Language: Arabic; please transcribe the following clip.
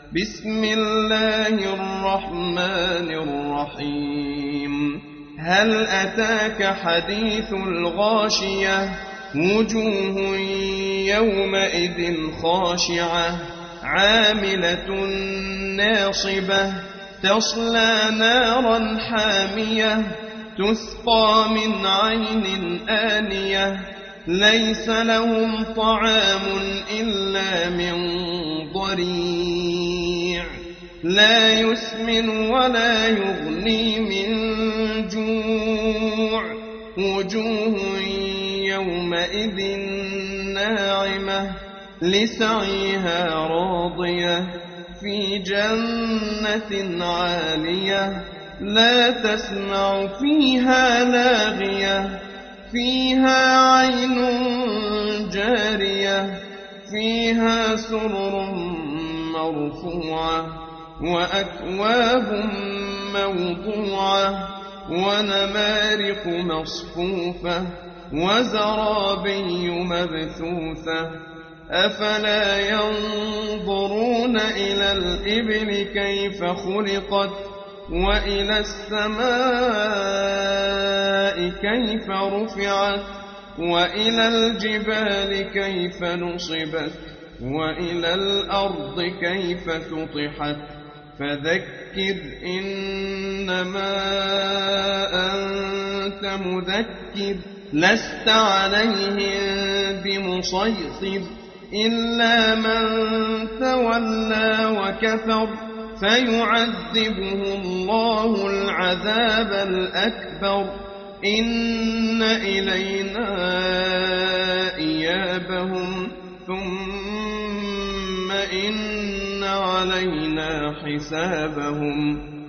بسم الله الرحمن الرحيم هل أتاك حديث الغاشية وجوه يومئذ خاشعة عاملة ناصبة تصلى نارا حامية تسقى من عين آنية ليس لهم طعام إلا من ضريع لا يسمن ولا يغني من جوع وجوه يومئذ ناعمة لسعيها راضية في جنة عالية لا تسمع فيها لاغية فيها عين جارية فيها سرر مرفوعة وأكواب موضوعة ونمارق مصفوفة وزرابي مبثوثة أفلا ينظرون إلى الإبل كيف خلقت وإلى السماء كيف رفعت وإلى الجبال كيف نصبت وإلى الأرض كيف سطحت فذكر إنما أنت مذكر لست عليهم بمسيطر إلا من تولى وكفر فيعذبه الله العذاب الأكبر إن إلينا إيابهم ثم إن علينا حسابهم